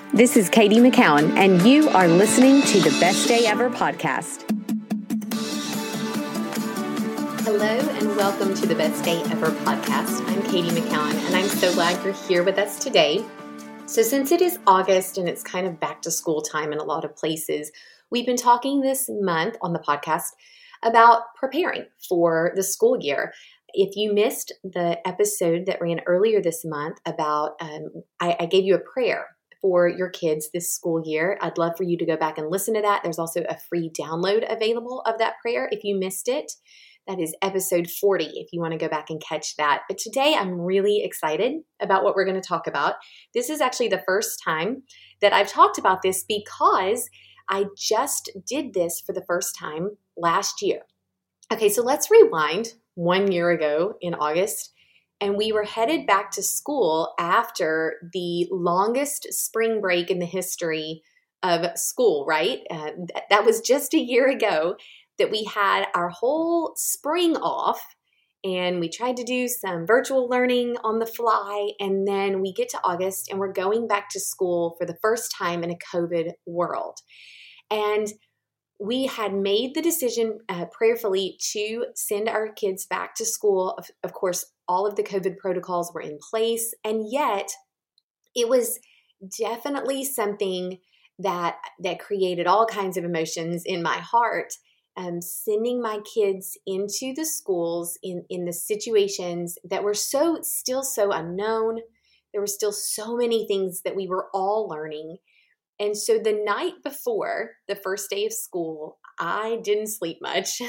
This is Katie McCowan, and you are listening to the Best Day Ever podcast. Hello, and welcome to the Best Day Ever podcast. I'm Katie McCowan, and I'm so glad you're here with us today. So since it is August and it's kind of back to school time in a lot of places, we've been talking this month on the podcast about preparing for the school year. If you missed the episode that ran earlier this month about, I gave you a prayer for your kids this school year. I'd love for you to go back and listen to that. There's also a free download available of that prayer if you missed it. That is episode 40 if you want to go back and catch that. But today I'm really excited about what we're going to talk about. This is actually the first time that I've talked about this because I just did this for the first time last year. Okay, so let's rewind 1 year ago in August, and we were headed back to school after the longest spring break in the history of school, right? That was just a year ago that we had our whole spring off, and we tried to do some virtual learning on the fly, and then we get to August and we're going back to school for the first time in a COVID world. And we had made the decision prayerfully to send our kids back to school. Of course, all of the COVID protocols were in place, and yet it was definitely something that created all kinds of emotions in my heart. Sending my kids into the schools in the situations that were still so unknown. There were still so many things that we were all learning. And so the night before the first day of school, I didn't sleep much.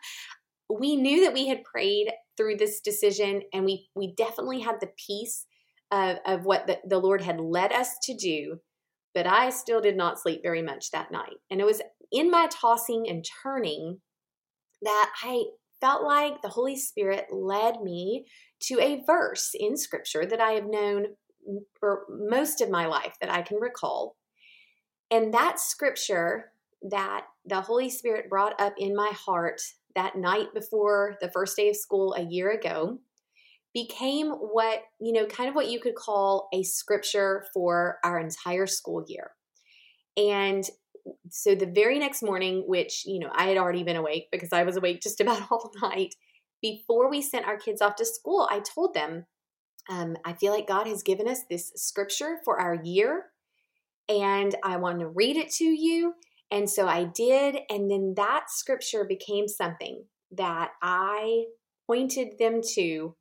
We knew that we had prayed through this decision, and we definitely had the peace of what the Lord had led us to do, but I still did not sleep very much that night. And it was in my tossing and turning that I felt like the Holy Spirit led me to a verse in Scripture that I have known for most of my life that I can recall. And that scripture that the Holy Spirit brought up in my heart that night before the first day of school a year ago became what you could call a scripture for our entire school year. And so the very next morning, which, I had already been awake because I was awake just about all night, before we sent our kids off to school, I told them, I feel like God has given us this scripture for our year, and I want to read it to you. And so I did. And then that scripture became something that I pointed them to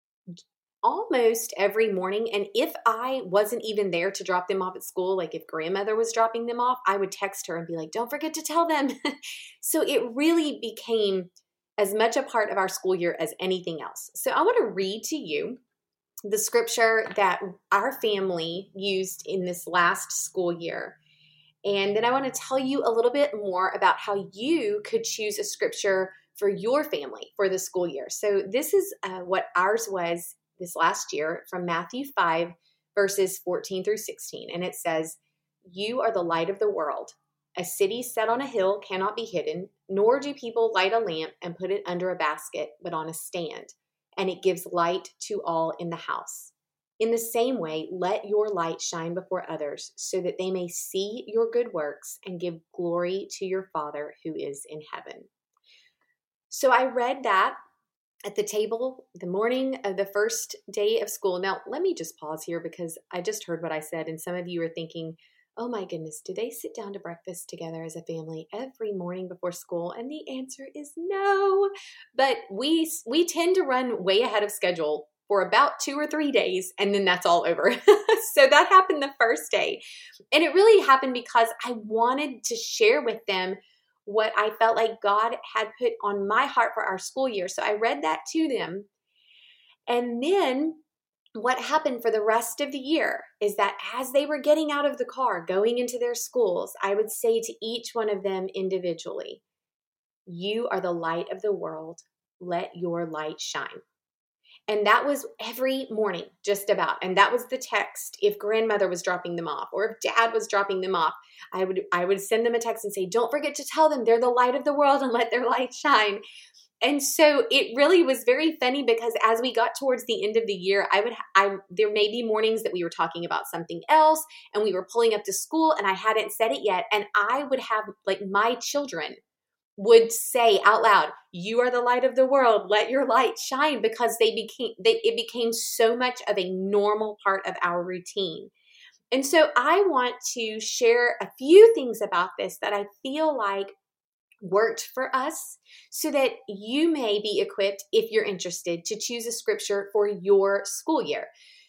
almost every morning. And if I wasn't even there to drop them off at school, like if grandmother was dropping them off, I would text her and be like, don't forget to tell them. So it really became as much a part of our school year as anything else. So I want to read to you the scripture that our family used in this last school year. And then I want to tell you a little bit more about how you could choose a scripture for your family for the school year. So this is what ours was this last year from Matthew 5, verses 14 through 16. And it says, "You are the light of the world. A city set on a hill cannot be hidden, nor do people light a lamp and put it under a basket, but on a stand, and it gives light to all in the house. In the same way, let your light shine before others so that they may see your good works and give glory to your Father who is in heaven." So I read that at the table the morning of the first day of school. Now, let me just pause here because I just heard what I said, and some of you are thinking, oh my goodness, do they sit down to breakfast together as a family every morning before school? And the answer is no. But we tend to run way ahead of schedule for about 2 or 3 days, and then that's all over. So that happened the first day. And it really happened because I wanted to share with them what I felt like God had put on my heart for our school year. So I read that to them. And then what happened for the rest of the year is that as they were getting out of the car, going into their schools, I would say to each one of them individually, "You are the light of the world. Let your light shine." And that was every morning, just about. And that was the text if grandmother was dropping them off or if dad was dropping them off. I would send them a text and say, don't forget to tell them they're the light of the world and let their light shine. And so it really was very funny because as we got towards the end of the year, there may be mornings that we were talking about something else and we were pulling up to school and I hadn't said it yet. And I would have like my children would say out loud, "You are the light of the world. Let your light shine," because it became so much of a normal part of our routine. And so I want to share a few things about this that I feel like worked for us so that you may be equipped, if you're interested, to choose a scripture for your school year.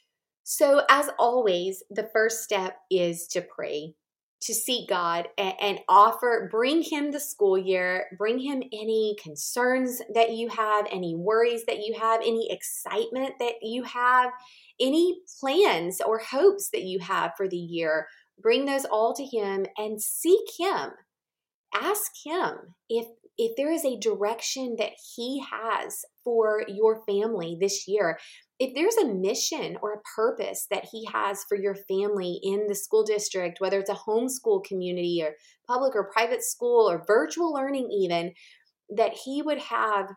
So as always, the first step is to pray, to seek God and bring Him the school year, bring Him any concerns that you have, any worries that you have, any excitement that you have, any plans or hopes that you have for the year. Bring those all to Him and seek Him. Ask Him if there is a direction that He has for your family this year. If there's a mission or a purpose that He has for your family in the school district, whether it's a homeschool community or public or private school or virtual learning even, that He would have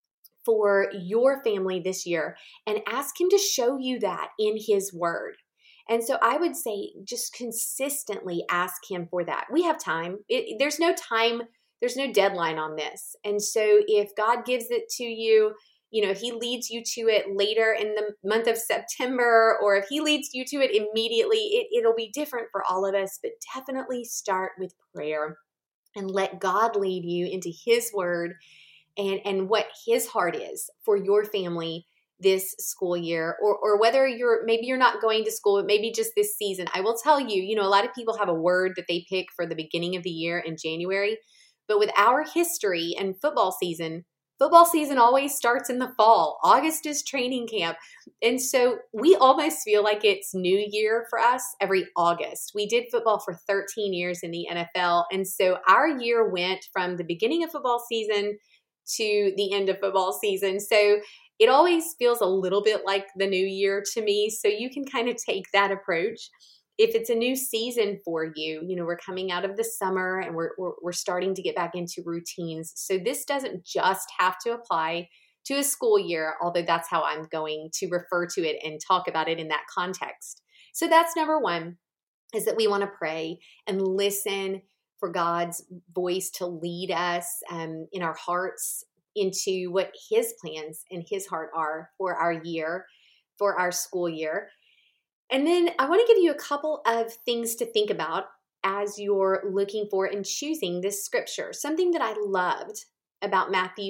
for your family this year, and ask Him to show you that in His Word. And so I would say just consistently ask Him for that. We have time. There's no time. There's no deadline on this. And so if God gives it to you, if He leads you to it later in the month of September, or if He leads you to it immediately, it'll be different for all of us. But definitely start with prayer and let God lead you into His Word and what His heart is for your family this school year, or whether maybe you're not going to school, but maybe just this season. I will tell you, a lot of people have a word that they pick for the beginning of the year in January, but with our history and football season always starts in the fall. August is training camp. And so we almost feel like it's New Year for us every August. We did football for 13 years in the NFL. And so our year went from the beginning of football season to the end of football season. So it always feels a little bit like the new year to me. So you can kind of take that approach. If it's a new season for you, we're coming out of the summer and we're starting to get back into routines. So this doesn't just have to apply to a school year, although that's how I'm going to refer to it and talk about it in that context. So that's number one, is that we want to pray and listen for God's voice to lead us in our hearts into what His plans and His heart are for our year, for our school year. And then I want to give you a couple of things to think about as you're looking for and choosing this scripture. Something that I loved about Matthew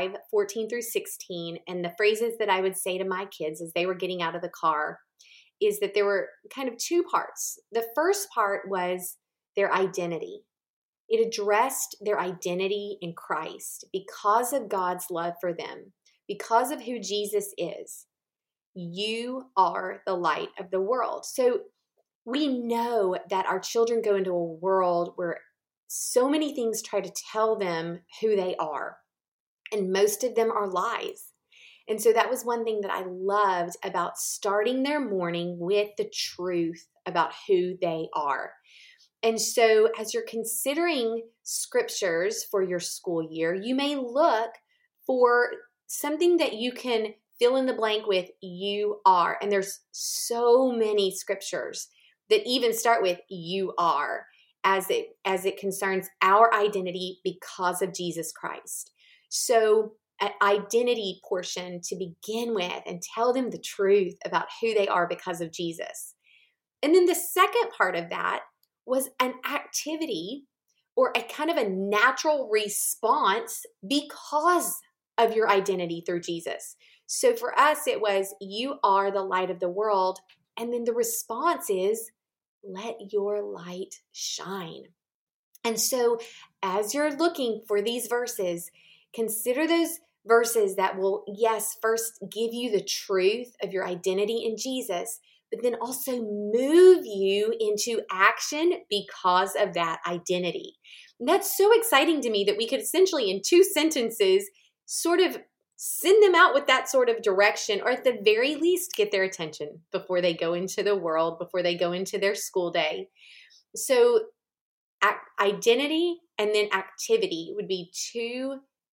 5:14-16, and the phrases that I would say to my kids as they were getting out of the car, is that there were kind of two parts. The first part was their identity. It addressed their identity in Christ because of God's love for them, because of who Jesus is. You are the light of the world. So we know that our children go into a world where so many things try to tell them who they are, and most of them are lies. And so that was one thing that I loved about starting their morning with the truth about who they are. And so as you're considering scriptures for your school year, you may look for something that you can fill in the blank with "you are." And there's so many scriptures that even start with "you are" as it concerns our identity because of Jesus Christ. So an identity portion to begin with and tell them the truth about who they are because of Jesus. And then the second part of that was an activity or a kind of a natural response because of your identity through Jesus. So for us, it was "you are the light of the world." And then the response is, "let your light shine." And so as you're looking for these verses, consider those verses that will, yes, first give you the truth of your identity in Jesus, but then also move you into action because of that identity. And that's so exciting to me that we could essentially, in 2 sentences, sort of send them out with that sort of direction, or at the very least, get their attention before they go into the world, before they go into their school day. So identity and then activity would be 2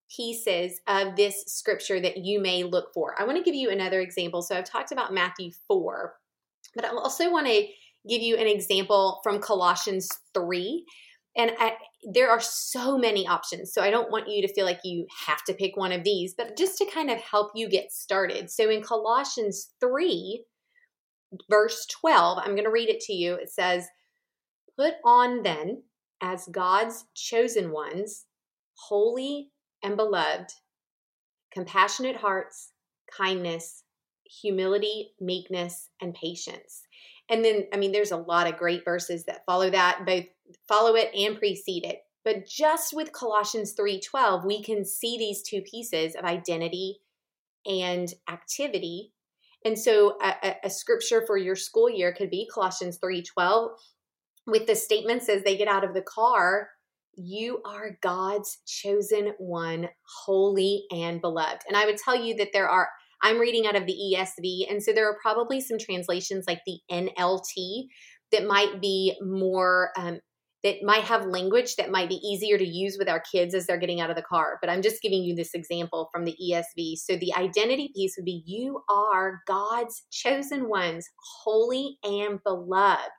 pieces of this scripture that you may look for. I want to give you another example. So I've talked about Matthew 4, but I also want to give you an example from Colossians 3. And there are so many options. So I don't want you to feel like you have to pick one of these, but just to kind of help you get started. So in Colossians 3, verse 12, I'm going to read it to you. It says, "Put on then, as God's chosen ones, holy and beloved, compassionate hearts, kindness, humility, meekness, and patience." And then, there's a lot of great verses that follow that, both follow it and precede it. But just with Colossians 3:12, we can see these two pieces of identity and activity. And so a scripture for your school year could be Colossians 3:12 with the statements as they get out of the car, "You are God's chosen one, holy and beloved." And I would tell you that I'm reading out of the ESV, and so there are probably some translations like the NLT that might be more, that might have language that might be easier to use with our kids as they're getting out of the car. But I'm just giving you this example from the ESV. So the identity piece would be, "You are God's chosen ones, holy and beloved.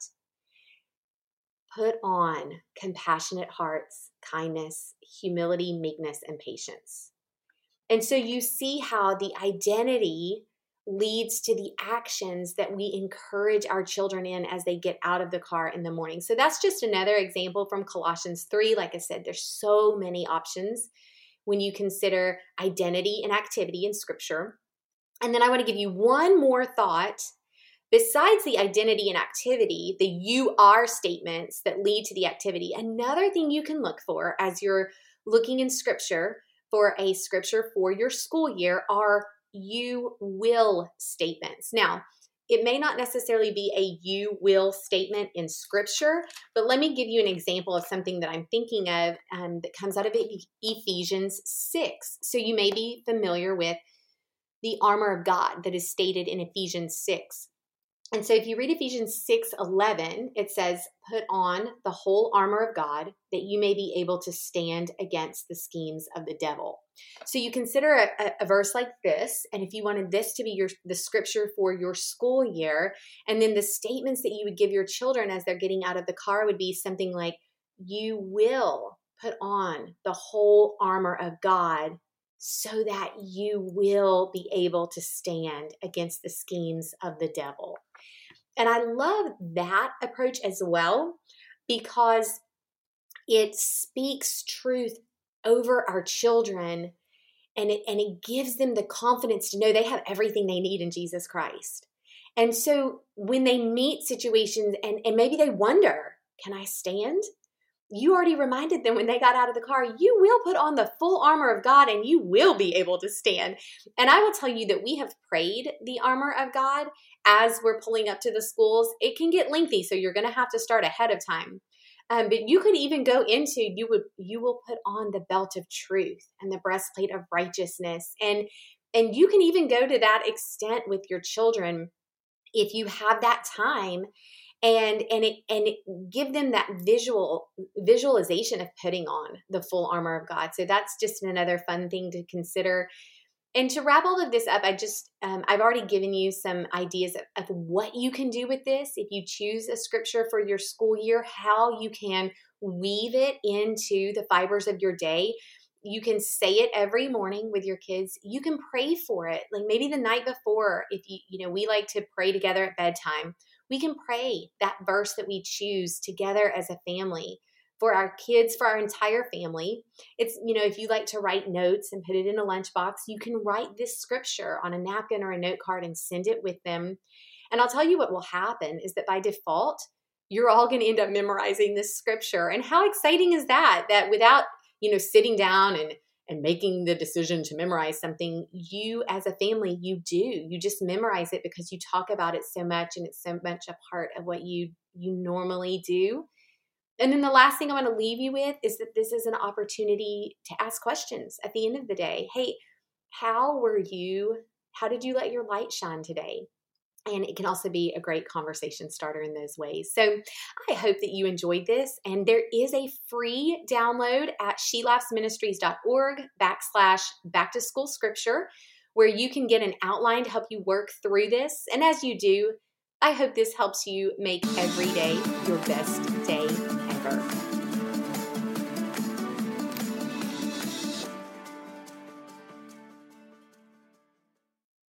Put on compassionate hearts, kindness, humility, meekness, and patience." And so you see how the identity leads to the actions that we encourage our children in as they get out of the car in the morning. So that's just another example from Colossians 3. Like I said, there's so many options when you consider identity and activity in Scripture. And then I want to give you one more thought. Besides the identity and activity, the "you are" statements that lead to the activity, another thing you can look for as you're looking in Scripture for a scripture for your school year are "you will" statements. Now, it may not necessarily be a "you will" statement in Scripture, but let me give you an example of something that I'm thinking of that comes out of Ephesians 6. So you may be familiar with the armor of God that is stated in Ephesians 6. And so if you read Ephesians 6:11, it says, "Put on the whole armor of God that you may be able to stand against the schemes of the devil." So you consider a verse like this, and if you wanted this to be the scripture for your school year, and then the statements that you would give your children as they're getting out of the car would be something like, "You will put on the whole armor of God so that you will be able to stand against the schemes of the devil." And I love that approach as well because it speaks truth over our children and it gives them the confidence to know they have everything they need in Jesus Christ. And so when they meet situations and maybe they wonder, can I stand? You already reminded them when they got out of the car, you will put on the full armor of God and you will be able to stand. And I will tell you that we have prayed the armor of God as we're pulling up to the schools. It can get lengthy, so you're going to have to start ahead of time. But you could even go into, you will put on the belt of truth and the breastplate of righteousness. And you can even go to that extent with your children if you have that time. And it give them that visualization of putting on the full armor of God. So that's just another fun thing to consider. And to wrap all of this up, I've already given you some ideas of what you can do with this. If you choose a scripture for your school year, how you can weave it into the fibers of your day. You can say it every morning with your kids. You can pray for it. Like maybe the night before, if we like to pray together at bedtime. We can pray that verse that we choose together as a family for our kids, for our entire family. It's, if you like to write notes and put it in a lunchbox, you can write this scripture on a napkin or a note card and send it with them. And I'll tell you what will happen is that by default, you're all going to end up memorizing this scripture. And how exciting is that? That without, sitting down and making the decision to memorize something, you as a family, you just memorize it because you talk about it so much and it's so much a part of what you normally do. And then the last thing I want to leave you with is that this is an opportunity to ask questions at the end of the day. Hey, how did you let your light shine today? And it can also be a great conversation starter in those ways. So I hope that you enjoyed this. And there is a free download at shelaughsministries.org/back to school scripture, where you can get an outline to help you work through this. And as you do, I hope this helps you make every day your best day